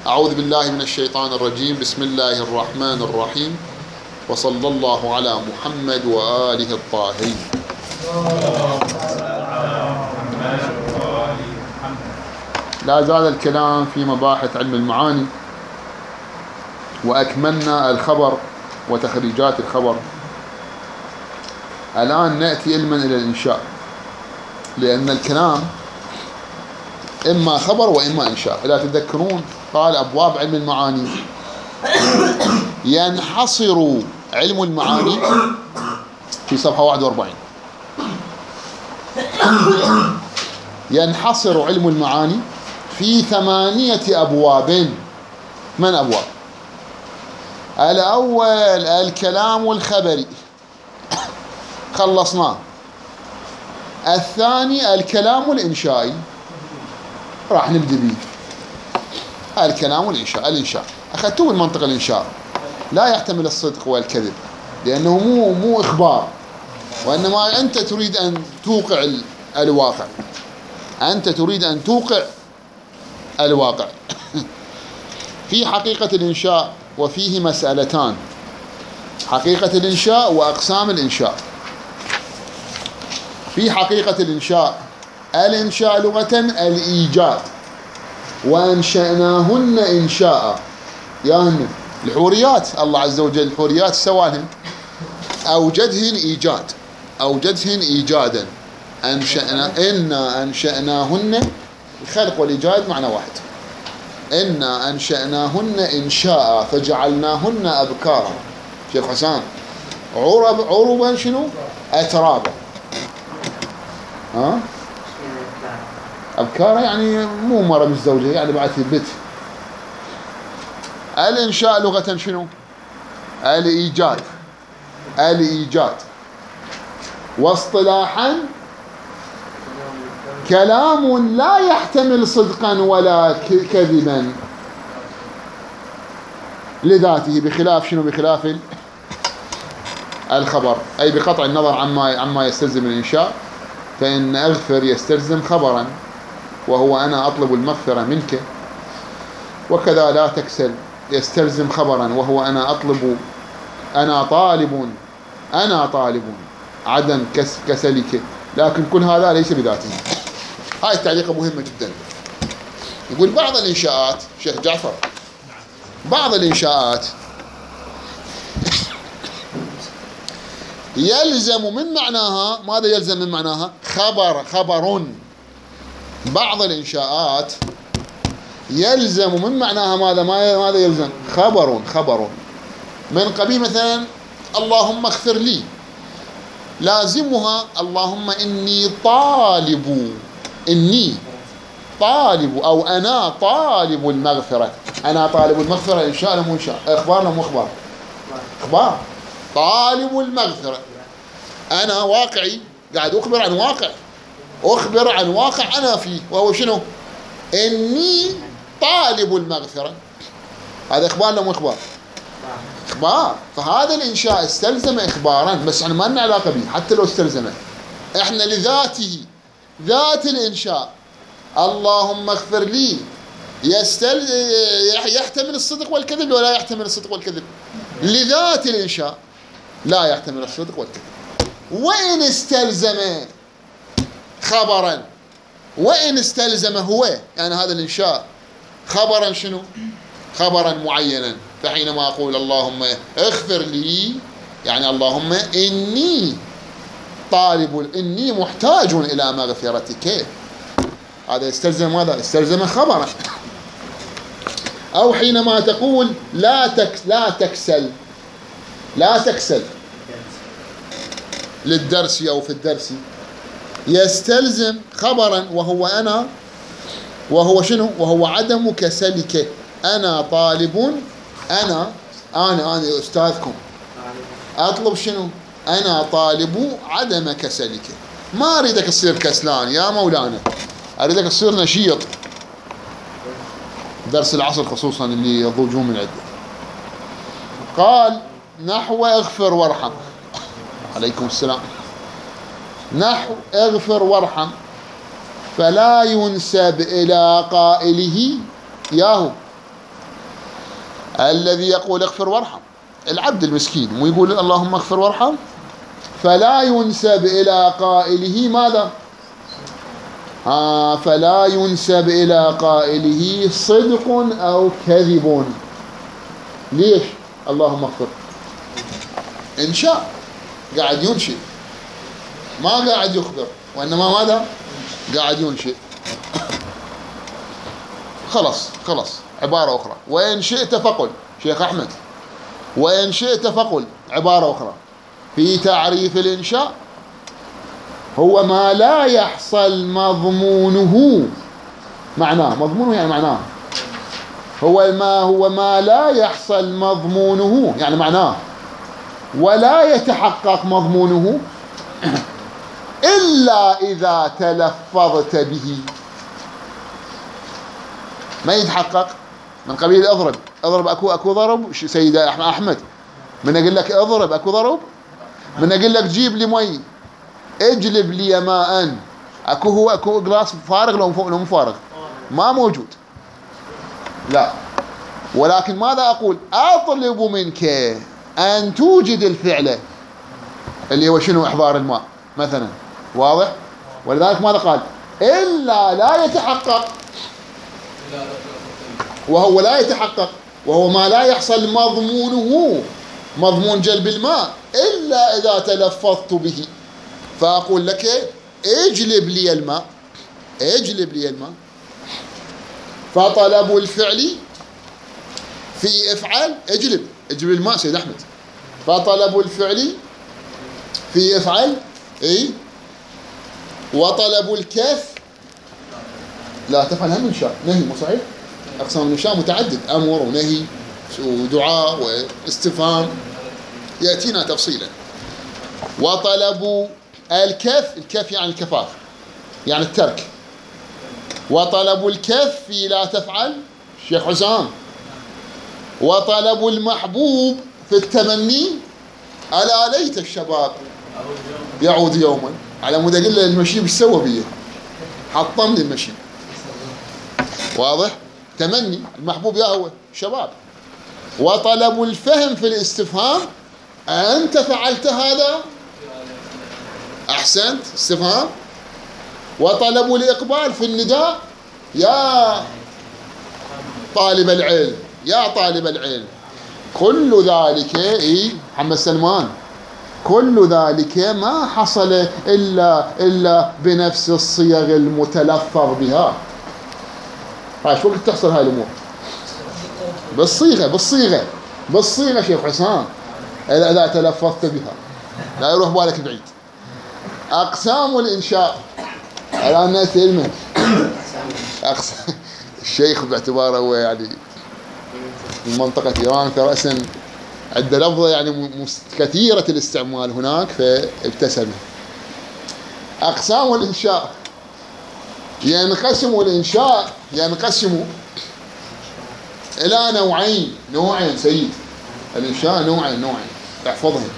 أعوذ بالله من الشيطان الرجيم. بسم الله الرحمن الرحيم، وصلى الله على محمد وآله الطاهرين. لا زال الكلام في مباحث علم المعاني، وأكملنا الخبر وتخريجات الخبر. الآن نأتي علما إلى الإنشاء، لأن الكلام إما خبر وإما إنشاء. إذا تذكرون قال أبواب علم المعاني ينحصر علم المعاني في صفحة 41. ينحصر علم المعاني في 8 أبواب. من أبواب؟ الأول الكلام الخبري، خلصناه. الثاني الكلام الإنشائي، راح نبدأ به. الكلام والإنشاء. الإنشاء أخذتوه من منطق الإنشاء، لا يحتمل الصدق والكذب، لأنه مو إخبار، وإنما أنت تريد أن توقع الواقع. أنت تريد أن توقع الواقع. في حقيقة الإنشاء وفيه مسألتان: حقيقة الإنشاء وأقسام الإنشاء. في حقيقة الإنشاء، الإنشاء لغة الإيجاد، وأنشأناهن إنشاء. ياهن الحوريات، الله عز وجل الحوريات سوالهن، أوجدهن إيجاد، أوجدهن إيجادا. إنا أنشأناهن، الخلق والإيجاد معنى واحد. إنا أنشأناهن إنشاء فجعلناهن أبكارا. شيخ حسان، عربا شنو؟ أترابا. ها؟ أبكارا يعني مو مرة متزوجة، يعني بعد البت. الإنشاء لغة شنو؟ الإيجاد. الإيجاد. واصطلاحا كلام لا يحتمل صدقا ولا كذبا لذاته، بخلاف شنو؟ بخلاف الخبر، أي بقطع النظر عما يستلزم الإنشاء. فإن أغفر يستلزم خبرا، وهو أنا أطلب المغفرة منك. وكذا لا تكسل يستلزم خبرا، وهو أنا طالب عدم كسلك. لكن كل هذا ليس بذاته. هاي التعليقة مهمة جدا. يقول بعض الإنشاءات، شيخ جعفر، بعض الإنشاءات يلزم من معناها، ماذا يلزم من معناها؟ خبر. بعض الإنشاءات يلزم من معناها ماذا يلزم؟ خبر. من قبيل مثلا اللهم اغفر لي، لازمها اللهم إني طالب، أو أنا طالب المغفرة. أنا طالب المغفرة إنشاء لم إنشاء؟ إخبار لم إخبار؟ إخبار. طالب المغفرة، أنا واقعي قاعد أخبر عن واقع أنا فيه، وهو شنو؟ إني طالب المغفرة. هذا إخبار لم إخبار؟ إخبار. فهذا الإنشاء استلزم إخبارا، بس احنا ما لنا علاقة به حتى لو استلزمه. احنا لذاته، ذات الإنشاء اللهم اغفر لي يحتمل الصدق والكذب ولا يحتمل الصدق والكذب؟ لذات الإنشاء لا يحتمل الصدق والكذب. وإن استلزم خبرا، وإن استلزم هو، يعني هذا الإنشاء خبرا شنو؟ خبرا معينا. فحينما أقول اللهم اغفر لي، يعني اللهم إني محتاج إلى مغفرتك. هذا يستلزم ماذا؟ استلزم خبرا. أو حينما تقول لا تكسل للدرس أو في الدرس، يستلزم خبرا، وهو شنو؟ وهو عدم كسلك. أنا طالب، أنا أستاذكم، أطلب شنو؟ أنا طالب عدم كسلك. ما أريدك تصير كسلان يا مولانا، أريدك تصير نشيط. درس العصر خصوصا اللي يضوجون من عده. قال نحو اغفر وارحم. عليكم السلام. نحو اغفر وارحم، فلا ينسب إلى قائله ياهو الذي يقول اغفر وارحم، العبد المسكين ويقول اللهم اغفر وارحم، فلا ينسب إلى قائله ماذا؟ فلا ينسب إلى قائله صدق أو كذب. ليش؟ اللهم اغفر إنشاء، قاعد ينشئ، ما قاعد يخبر، وإنما ماذا؟ قاعد ينشئ. خلص عبارة أخرى، وإن شئت فقل، شيخ أحمد، وإن شئت فقل، عبارة أخرى في تعريف الإنشاء، هو ما لا يحصل مضمونه، معناه مضمونه يعني معناه، هو ما لا يحصل مضمونه يعني معناه، ولا يتحقق مضمونه إلا إذا تلفظت به. ما يتحقق من قبيل اضرب اكو ضرب سيدة احمد، من اقول لك اضرب اكو ضرب، من اقول لك جيب لي مي، اجلب لي ماء، اكو جلاس فارغ لو مو فارغ؟ ما موجود. لا، ولكن ماذا اقول؟ اطلب منك ان توجد الفعل اللي هو شنو؟ احضار الماء مثلا، واضح؟ ولذلك ماذا قال؟ الا لا يتحقق، وهو لا يتحقق، وهو ما لا يحصل مضمونه، مضمون جلب الماء، إلا إذا تلفظت به. فأقول لك اجلب لي الماء، اجلب لي الماء. فطلب الفعل في افعل، اجلب الماء سيد أحمد. فطلب الفعل في افعل، وطلب الكف لا تفعل هم إنشاء، نهي، مو صحيح؟ أقسام الإنشاء متعدد، أمر ونهي ودعاء واستفهام، يأتينا تفصيلا. وطلب الكف يعني الكفاف، يعني الترك. وطلب الكف في لا تفعل، شيخ حسام. وطلب المحبوب في التمني، ألا ليت الشباب يعود يوما، على مود أقول له المشي بش سوى بيه، حطمني المشي، واضح؟ تمني المحبوب يا هو شباب. وطلب الفهم في الاستفهام، أنت فعلت هذا؟ أحسنت، استفهام. وطلب الإقبال في النداء، يا طالب العلم، يا طالب العلم. كل ذلك محمد سلمان، كل ذلك ما حصل إلا بنفس الصيغ المتلفظ بها. شو وقت تحصل هاي الأمور؟ بالصيغة شيخ حسام، إذا تلفظت بها، لا يروح بالك بعيد. أقسام الإنشاء، الآن نأتي علمه. الشيخ باعتباره هو يعني من منطقة إيران فرأسا عنده لفظة يعني كثيرة الاستعمال هناك، فابتسم. أقسام الإنشاء، ينقسم إلى نوعين سيد. الإنشاء نوعين احفظهم: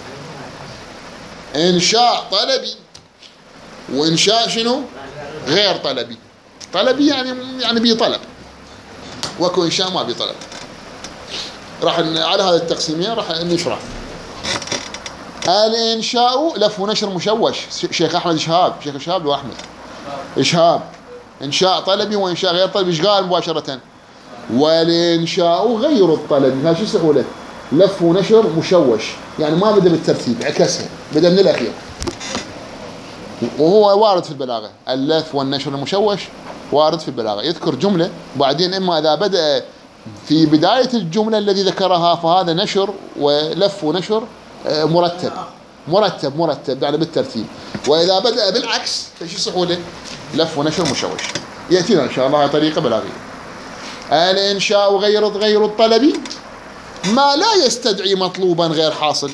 إنشاء طلبي، وإنشاء شنو؟ غير طلبي. طلبي يعني بيطلب، وكو إنشاء ما بيطلب. راح على هذا التقسيمين راح نشرح. الإنشاء لف ونشر مشوش، شيخ أحمد شهاب، شيخ شهاب لو أحمد إشهاب. إنشاء طلبي وإنشاء غير طلبي، إيش قال مباشرة؟ والإنشاء غير الطلبي، هذا شو سهولة؟ لف ونشر مشوش، يعني ما بدأ بالترتيب، عكسها، بدأ من الأخير. وهو وارد في البلاغة، اللف والنشر المشوش وارد في البلاغة، يذكر جملة وبعدين إما إذا بدأ في بداية الجملة الذي ذكرها فهذا نشر، ولف ونشر مرتب يعني بالترتيب. وإذا بدأ بالعكس فشي سهولة؟ لف ونشر مشوش. يأتينا إن شاء الله طريقة بلاغية. الإنشاء غير الطلبي ما لا يستدعي مطلوبا غير حاصل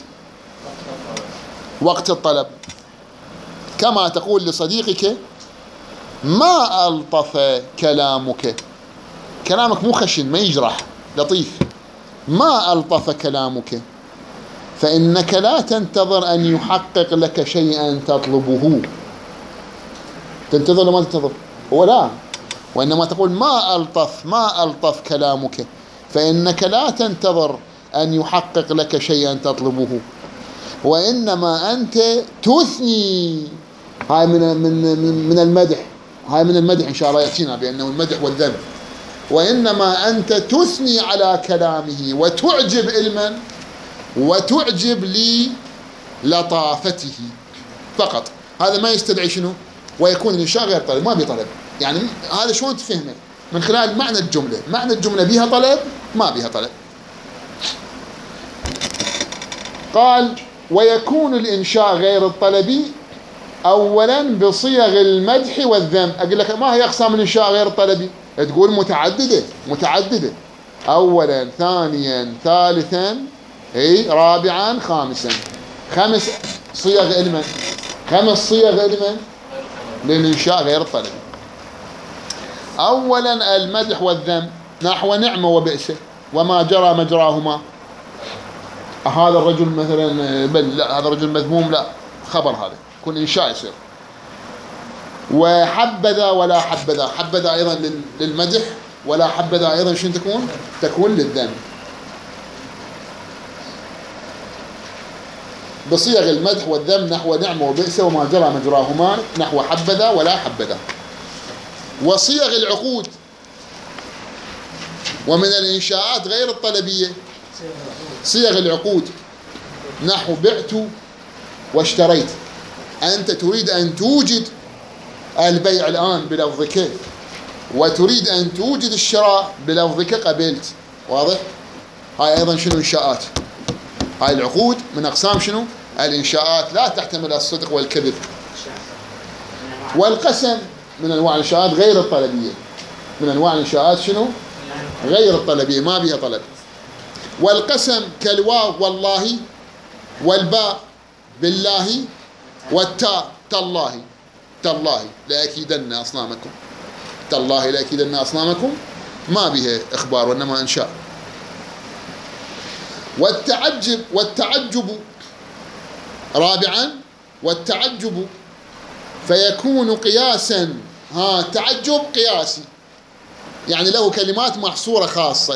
وقت الطلب، كما تقول لصديقك: ما ألطف كلامك مو خشن، ما يجرح، لطيف. ما ألطف كلامك، فإنك لا تنتظر أن يحقق لك شيئا تطلبه. تنتظر ولا ما تنتظر؟ هو لا، وإنما تقول ما ألطف كلامك، فإنك لا تنتظر أن يحقق لك شيئا تطلبه، وإنما أنت تثني. هاي من المدح، هاي من المدح إن شاء الله يأتينا بأنه المدح والذم. وإنما أنت تثني على كلامه وتعجب علما وتعجب للطافته فقط. هذا ما يستدعي شنو؟ ويكون الإنشاء غير طلب، ما بطلب. يعني هذا شلون تفهمه؟ من خلال معنى الجملة. معنى الجملة بها طلب ما بها طلب. قال ويكون الإنشاء غير الطلبي أولا بصيغ المدح والذم. أقول لك ما هي أقسام الإنشاء غير الطلبي؟ تقول متعددة. أولا، ثانيا، ثالثا، رابعا، خامسا. 5 صيغ علما، 5 صيغ علما للإنشاء غير الطلبي. أولا المدح والذم نحو نعمة وبئس وما جرى مجراهما. هذا الرجل مثلا بل لا، هذا الرجل مذموم، لا، خبر هذا يكون إنشاء يصير. وحبذا ولا حبذا، حبذا أيضا للمدح ولا حبذا أيضا شنو تكون للذم. بصيغ المدح والذم نحو نعمة وبئس وما جرى مجراهما نحو حبذا ولا حبذا. وصيغ العقود ومن الإنشاءات غير الطلبية صيغ العقود نحو بعت واشتريت. أنت تريد أن توجد البيع الآن بلفظك، وتريد أن توجد الشراء بلفظك قبلت. واضح؟ هاي أيضا شنو إنشاءات. هاي العقود من أقسام شنو؟ الإنشاءات لا تحتمل الصدق والكذب. والقسم من أنواع الإنشاءات غير الطلبية. من أنواع الإنشاءات شنو؟ غير الطلبية، ما بها طلب. والقسم كالواو والله، والباء بالله، والتاء تالله. تالله لأكيدن أصنامكم، تالله لأكيدن أصنامكم ما بها إخبار وإنما إنشاء. والتعجب رابعا، والتعجب فيكون قياسا. تعجب قياسي، يعني له كلمات محصورة خاصة.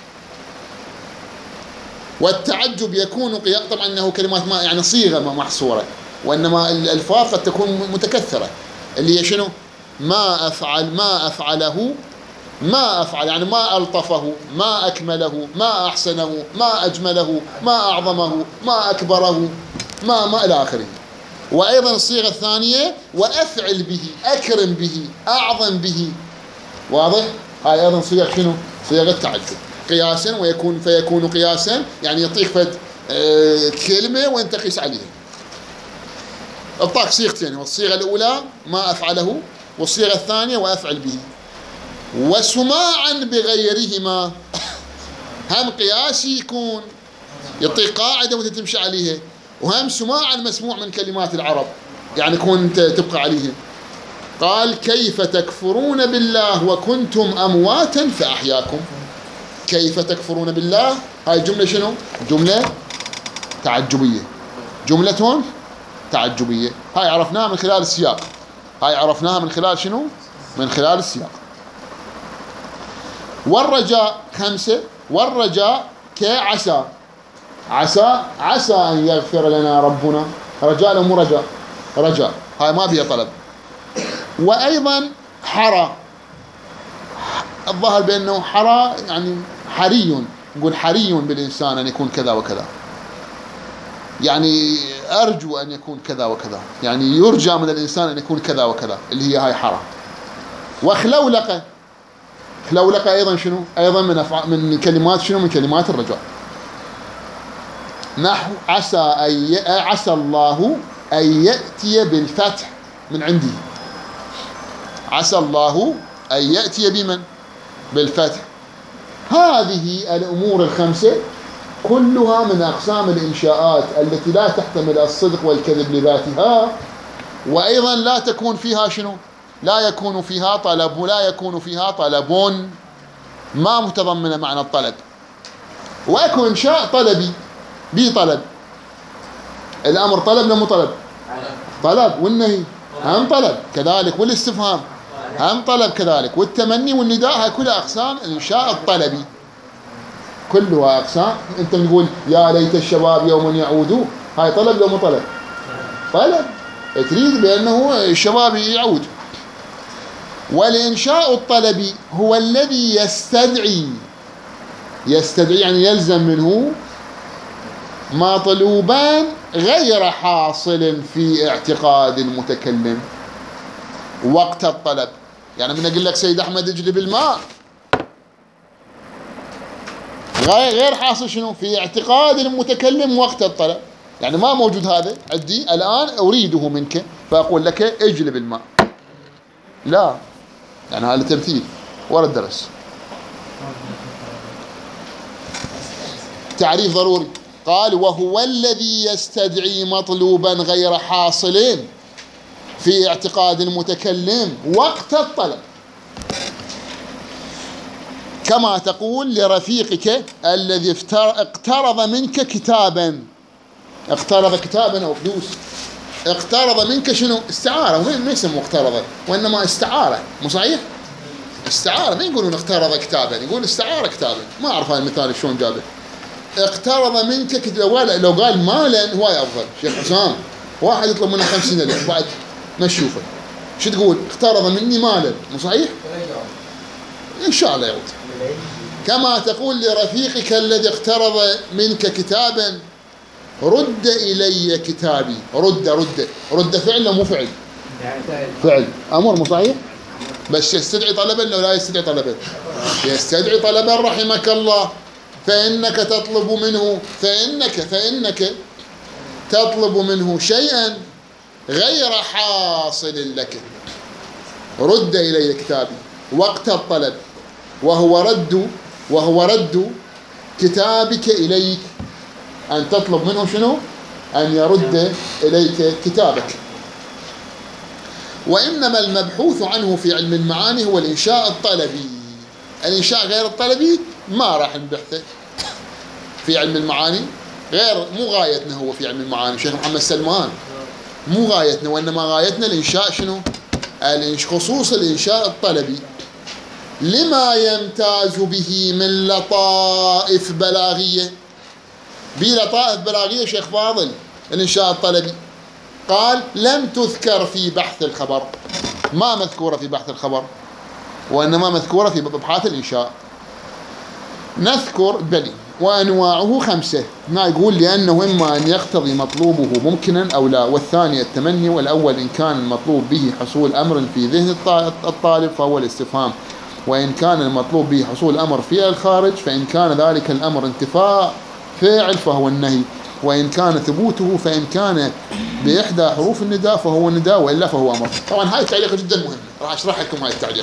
والتعجب يكون طبعا انه كلمات ما يعني صيغة محصورة، وانما الالفاظ قد تكون متكثرة، اللي هي شنو؟ ما افعله، ما افعل يعني ما الطفه، ما اكمله، ما احسنه، ما اجمله، ما اعظمه، ما اكبره، ما الى اخره. وايضا الصيغة الثانية وافعل به، اكرم به، اعظم به. واضح؟ هاي ايضا صيغ شنو؟ صيغة التعجب قياسا. فيكون قياسا يعني يعطيك فد كلمة وانت قيس عليها. اعطاك صيغتين، والصيغة الأولى ما أفعله، والصيغة الثانية وأفعل به. وسماعا بغيرهما هم قياسي يكون يعطيك قاعدة وانت تمشي عليها، وهم سماعا مسموع من كلمات العرب يعني كنت تبقى عليها. قال كيف تكفرون بالله وكنتم أمواتا فأحياكم. كيف تكفرون بالله، هاي جملة شنو؟ جملة تعجبية، جملة تعجبية. هاي عرفناها من خلال السياق. هاي عرفناها من خلال شنو؟ من خلال السياق. والرجاء 5. والرجاء كعسى. عسى أن يغفر لنا ربنا. رجاء له مو رجاء، رجاء هاي ما بيها طلب. وأيضا حرى، الظاهر بأنه حرى يعني حري، نقول حري بالإنسان أن يكون كذا وكذا، يعني أرجو أن يكون كذا وكذا، يعني يرجى من الإنسان أن يكون كذا وكذا، اللي هي هاي حرى. وخلولقة، خلولقة أيضا شنو؟ أيضا من كلمات شنو؟ من كلمات الرجاء. نحو عسى الله أن يأتي بالفتح من عندي. عسى الله أن يأتي بمن؟ بالفتح. هذه الأمور 5 كلها من أقسام الإنشاءات التي لا تحتمل الصدق والكذب لذاتها، وأيضا لا تكون فيها شنو؟ لا يكون فيها طلب، ولا يكون فيها طلب ما متضمن معنى الطلب. وأكو إنشاء طلبي بطلب. الأمر طلب لا مو طلب؟ طلب. والنهي هم طلب كذلك، والاستفهام هم طلب كذلك، والتمني والنداء، هاي كلها أقسام الإنشاء الطلبي. كلها أقسام. أنت نقول يا ليت الشباب يوما يعودوا، هاي طلب لو مو طلب؟ طلب، تريد بأنه الشباب يعود. والإنشاء الطلبي هو الذي يستدعي يعني يلزم منه مطلوبان غير حاصل في اعتقاد المتكلم وقت الطلب. يعني من أقول لك سيد أحمد اجلب الماء، غير حاصل شنو في اعتقاد المتكلم وقت الطلب، يعني ما موجود هذا عندي الآن أريده منك فأقول لك اجلب الماء، لا، يعني هذا تمثيل ورا الدرس. تعريف ضروري. قال وهو الذي يستدعي مطلوبا غير حاصل في اعتقاد المتكلم وقت الطلب، كما تقول لرفيقك الذي اقترض منك كتابا. اقترض كتابا أو فلوس، اقترض منك شنو؟ استعارة، ما يسمى اقترض وإنما استعارة، مو صحيح؟ استعارة، ما يقولون اقترض كتابا، يقول استعارة كتابا. ما أعرف هذا المثال شلون جابه. اقترض منك كتابا، لو قال مالا هواي أفضل. شيخ حسام واحد يطلب منه 50,000 بعد ما تشوفه، شو تقول؟ اقترض مني مالا، مو صحيح؟ إن شاء الله يعود. كما تقول لرفيقك الذي اقترض منك كتابا رد إلي كتابي. رد فعل مو فعل؟ فعل أمر، مو صحيح؟ بس يستدعي طلبا لو لا يستدعي طلبا؟ يستدعي طلبا رحمك الله. فإنك تطلب منه فإنك تطلب منه شيئا غير حاصل لك. رد إلي كتابي وقت الطلب، وهو رد كتابك إليك، أن تطلب منه شنو؟ أن يرد إليك كتابك. وإنما المبحوث عنه في علم المعاني هو الإنشاء الطلبي. الإنشاء غير الطلبي ما راح نبحثه في علم المعاني، مو غايتنا هو في علم المعاني. شيخ محمد سلمان مو غايتنا، وإنما غايتنا الإنشاء شنو؟ خصوص الإنشاء الطلبي، لما يمتاز به من لطائف بلاغية. بلطائف بلاغية شيخ فاضل الإنشاء الطلبي. قال لم تذكر في بحث الخبر، ما مذكورة في بحث الخبر، وإنما مذكورة في أبحاث الإنشاء. نذكر بلي وأنواعه 5. ما يقول لأنه إما أن يقتضي مطلوبه ممكنا أو لا، والثاني التمني، والأول إن كان المطلوب به حصول أمر في ذهن الطالب فهو الاستفهام، وإن كان المطلوب به حصول أمر في الخارج فإن كان ذلك الأمر انتفاء فاعل فهو النهي، وإن كان ثبوته فإن كان بإحدى حروف النداء فهو النداء، وإلا فهو أمر. طبعا هاي التعليقة جدا مهمة، راح أشرح لكم هاي التعليقة.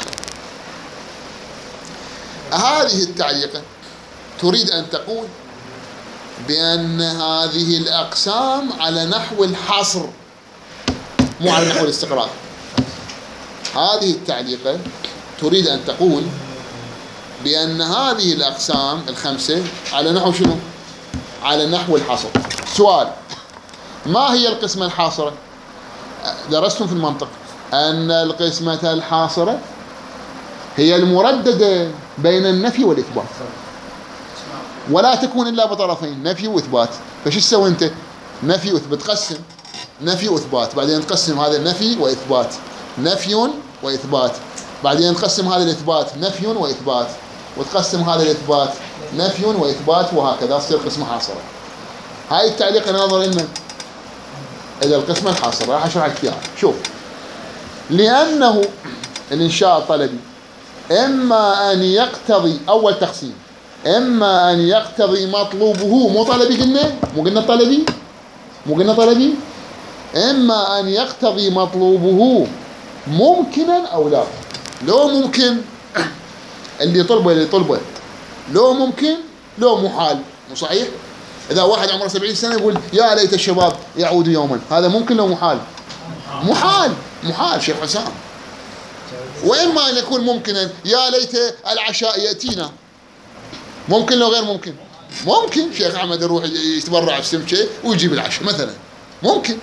هذه التعليقة تريد أن تقول بأن هذه الأقسام على نحو الحصر مو على نحو الاستقراء. هذه التعليقة تريد أن تقول بأن هذه الأقسام 5 على نحو شنو؟ على نحو الحصر. سؤال: ما هي القسمة الحاصرة؟ درستم في المنطق أن القسمة الحاصرة هي المرددة بين النفي والإثبات، ولا تكون إلا بطرفين، نفي وإثبات. فش تسوي أنت؟ نفي وإثبات، تقسم نفي وإثبات، بعدين تقسم هذا النفي وإثبات، نفي وإثبات، بعدين تقسم هذا الإثبات نفي وإثبات، وتقسم هذا الإثبات نفي وإثبات، وهكذا تصير قسمة حاصرة. هاي التعليق ناظر لمن؟ إلى القسمة الحاصرة. راح أشرح لك إياها. شوف، لأنه الإنشاء الطلبي إما أن يقتضي، أول تقسيم، إما أن يقتضي مطلوبه، مو طلبي قلنا، مو قلنا طلبي، إما أن يقتضي مطلوبه ممكنا أو لا. لو ممكن اللي طلبه، لو ممكن لو محال، مو صحيح؟ إذا واحد عمره 70 سنة يقول يا ليت الشباب يعودوا يوما، هذا ممكن لو محال؟ محال شيخ حسام. وإما أن يكون ممكنا، يا ليت العشاء يأتينا، ممكن لو غير ممكن؟ ممكن شيخ أحمد يروح يتبرع بسمكة ويجيب العشاء مثلا، ممكن.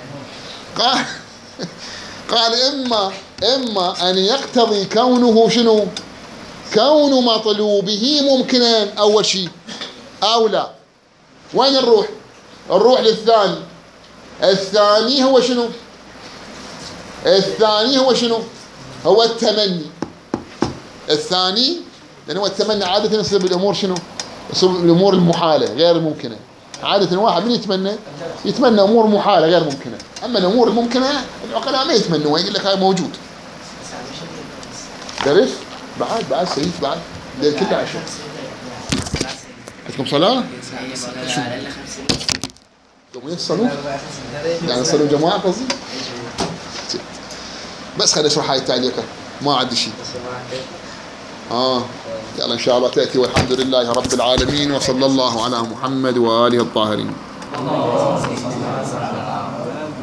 قال إما أن يقتضي كونه شنو؟ كون مطلوبه ممكنا أول شيء، أو لا؟ وين نروح؟ نروح للثاني. الثاني هو شنو؟ الثاني هو شنو؟ هو التمني. الثاني لأن هو التمني عادة يصير بالأمور شنو؟ يصير بالأمور المحالة غير الممكنة. عادة واحد من يتمنى؟ يتمنى أمور محالة غير ممكنة. أما الأمور الممكنة العقلاء ما يتمنوا، يقول لك هاي موجود. درس؟ بعد سيد بعد ليل كله عشاء. عندكم صلاة؟ شو؟ يومين تصلوا؟ يعني تصلوا جماعة قصدي؟ بس خليني اشرح هاي التعليقة، ما عندي شيء. يلا ان شاء الله تأتي، والحمد لله رب العالمين، وصلى الله على محمد وآله الطاهرين.